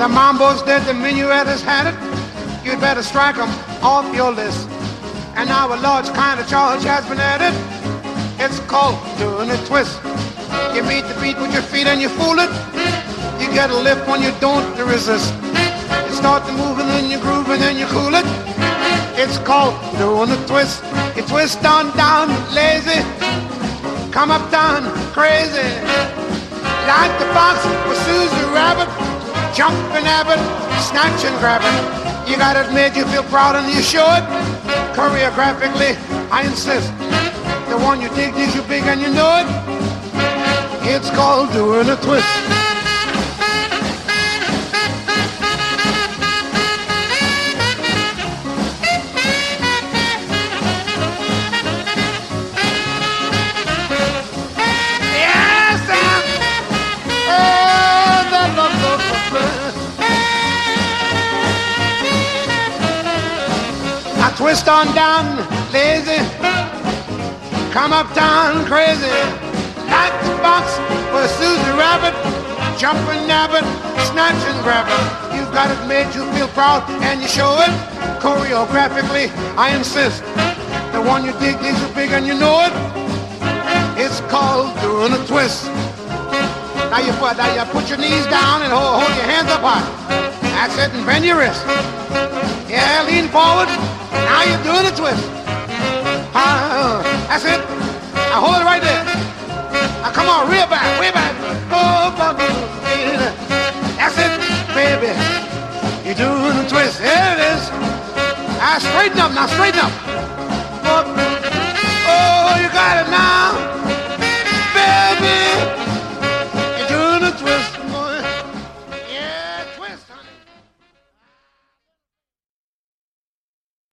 The mambo's dead, the minuet has had it. You'd better strike 'em off your list. And now a large kind of charge has been added. It's called doing a twist. You meet the beat with your feet and you fool it. You get a lift when you don't resist. You start to move and then you groove and then you cool it. It's called doing a twist. You twist on down lazy, come up down crazy. Like the fox with Susie Rabbit, jump and have it, snatch and grab it. You gotta admit you feel proud and you show it. Choreographically, I insist. The one you dig digs you big and you know it. It's called doing a twist. Twist on down, lazy, come up down, crazy. Like the fox with Susie Rabbit, jump and nab it, snatch and grab it. You've got it made, you feel proud, and you show it. Choreographically, I insist. The one you dig digs you big and you know it. It's called doing a twist. Now you put your knees down and hold your hands up high. That's it, and bend your wrist. Yeah, lean forward. Now you're doing a twist. That's it. Now hold it right there. Now come on, real back, way back. Oh, that's it, baby. You're doing a twist. There it is. Now straighten up, now straighten up. Oh, you got it now.